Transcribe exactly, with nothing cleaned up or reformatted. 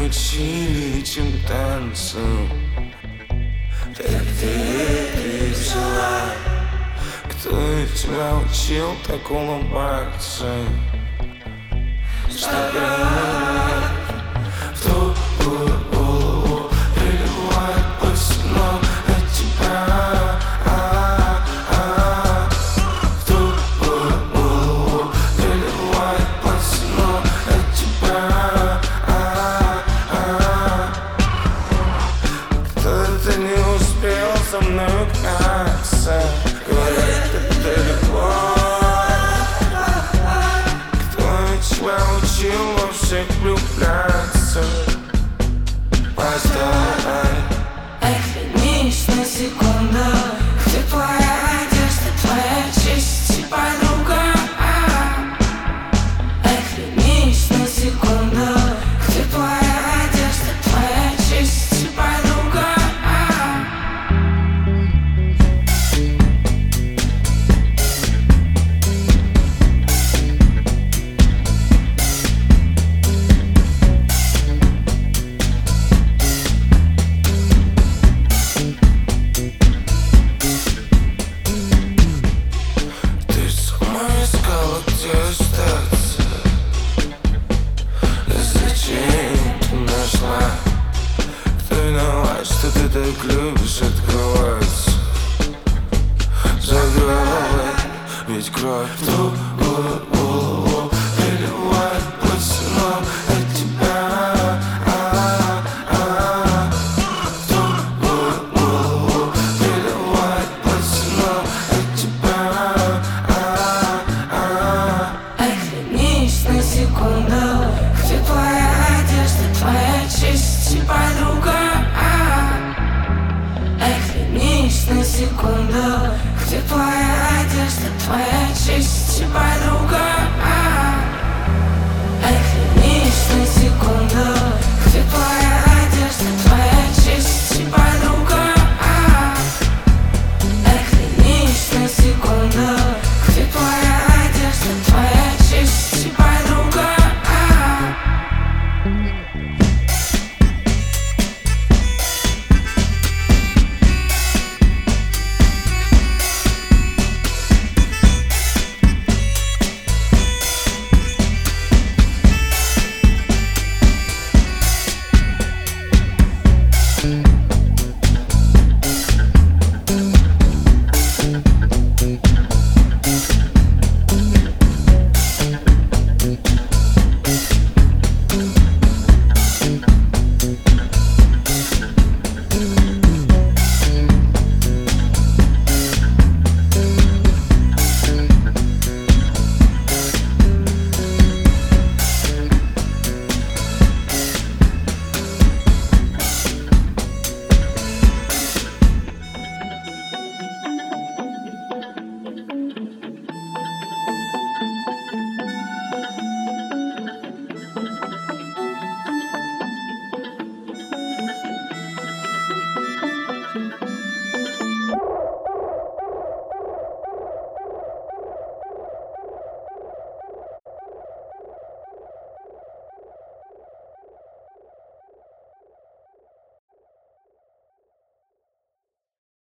научили, чем танцу. Так где ты взяла? Кто тебя учил так улыбаться? Инстаграм в тупую голову переливает пацаном от тебя. В тупую голову переливает пацаном от тебя. Кто-то не успел со мной гнаться, говорят, это любовь. Кто тебя учил во всех влюбляться? Постой, Оглянись на секунду, где твоя одежда, твоя честь и подруга. Оглянись на секунду, где твоя одежда, твоя честь и подруга. ты сама искала, где остаться. Зачем ты нашла? Кто виноват, что ты так любишь открываться? Закрой, ведь кровь в тупую голову переливает пацаном от тебя. В тупую голову переливает пацаном от тебя. Оглянись на секунду, где твоя одежда, твоя честь и подруга. Оглянись на секунду, где твоя одежда, твоя честь и подруга.